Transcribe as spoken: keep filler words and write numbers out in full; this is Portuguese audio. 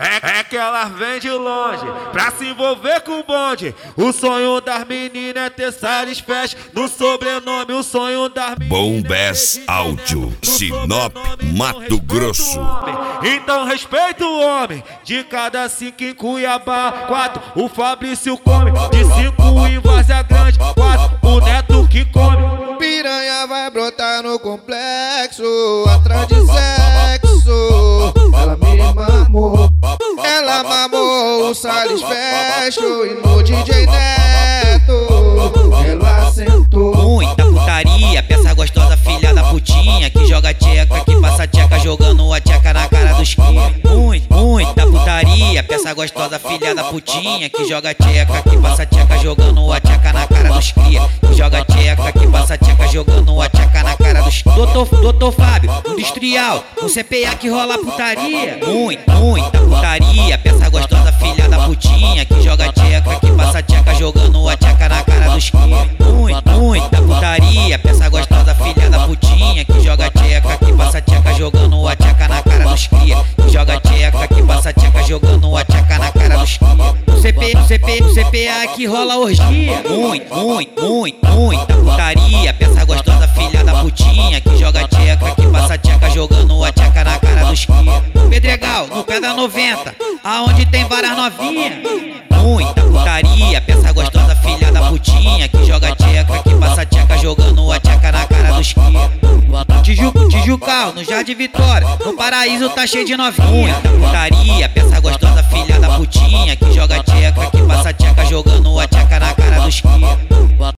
É, é que elas vêm de longe pra se envolver com o bonde. O sonho das meninas é ter satisfecho no sobrenome. O sonho das meninas Bombas é Áudio, Sinop, Mato Grosso. Então respeita o homem. De cada cinco em Cuiabá, quatro o Fabrício come. De cinco em Várzea Grande, quatro o Neto que come. Piranha vai brotar no complexo, atrás de sexo. Ela me mamou, ela mamou o Salles Fashion e no D J Neto ela sentou. Muita putaria, peça gostosa, filha da putinha, que joga tcheca, que passa tcheca jogando a tcheca na cara dos cria. Muito, muita putaria, peça gostosa, filha da putinha, que joga tcheca, que passa tcheca jogando a tcheca na cara dos cria. Que joga tcheca, que passa tcheca jogando a tcheca na cara dos cria. Doutor, doutor Fábio, industrial, o C P A que rola putaria. Muito, muita putaria, peça gostosa, filha da putinha, que joga tcheca, que passa tcheca jogando a tcheca na cara dos cria. Muito, muita putaria, peça gostosa, filha da putinha, que joga tcheca, que passa tcheca jogando a tcheca na cara dos cria. Que joga tcheca, que passa tcheca jogando a tcheca na cara dos cria. O C P, o C P, o C P A que rola orgia. Muito, muito, muito, muita putaria, peça gostosa, filha da putinha, que joga tcheca, que passa tcheca jogando a tcheca na cara dos cria. Pedregal, no pé da noventa, aonde tem várias novinhas. Muita putaria, peça gostosa, filha da putinha, que joga tcheca, que passa tcheca jogando a tcheca na cara dos cria. Tijuco, Tijucal, no Jardim Vitória, no Paraíso tá cheio de novinha. Muita putaria, peça gostosa, filha da putinha, que joga tcheca, que passa tcheca jogando a tcheca na cara dos cria.